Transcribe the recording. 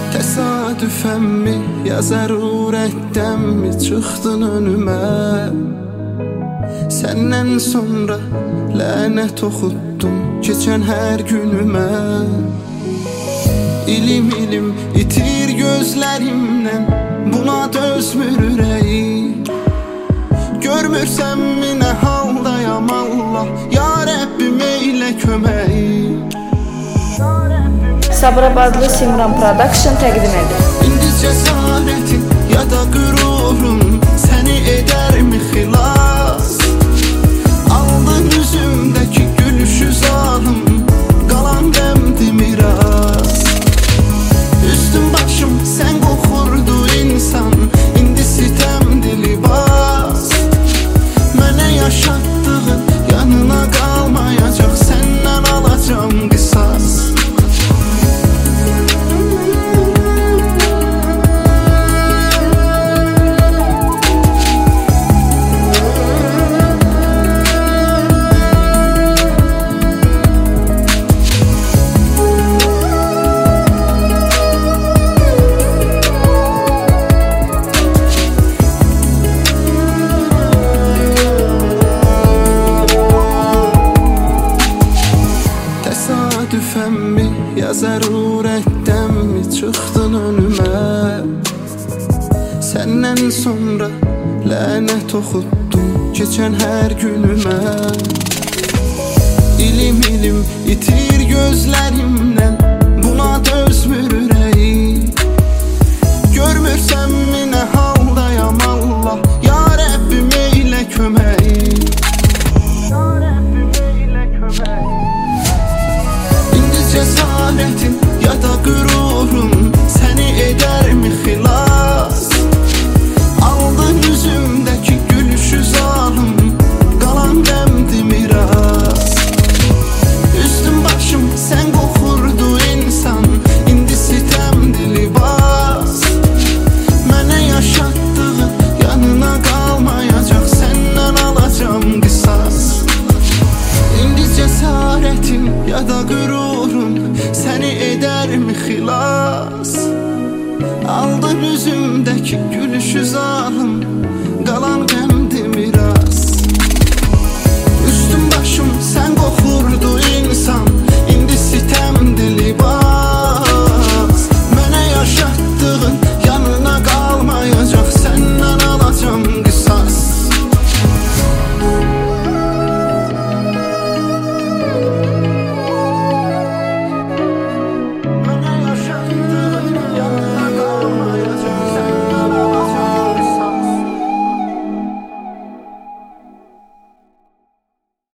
Təsadüfənmi, ya zərurətdənmi çıxdın önümə? Səndən sonra lənət oxutdum keçən hər günümə. İlim itir gözlərimdən, buna dözmür ürəyim. Görmürsənmi nə haldayam Allah, ya Rəbbim eylə köməyim. Sabirabadlı Simran Production təqdim edir. İndi cəsarətin ya da qürurun səni edərmi xilas? Aldın üzümdəki gülüşü zalım, qalan qəmdi miras. Üstüm başım sən qoxurdu insan, indi sitəmdi libas. Mənə yaşatdığın yanına qalmayacaq, səndən alacam qisas. Təsadüfənmi, ya zərurətdənmi çıxdın önümə? Səndən sonra lənət oxutdum keçən hər günümə. İlim itir gözlərimdən, buna dözmür ürəyim. Görmürsənmi nə haldayam Allah, ya Rəbbim eylə köməyim. Cəsarətin ya da qürurun səni edərmi xilas? Aldın üzümdəki gülüşü zalım, qalan qəmdi miras. Üstüm başım sən qoxurdu insan, indi sitəmdi libas. Mənə yaşatdığın yanına qalmayacaq, səndən alacam qisas. İndi cəsarətin ya da qürurun səni edərmi xilas? Aldın üzümdəki gülüşü zalım,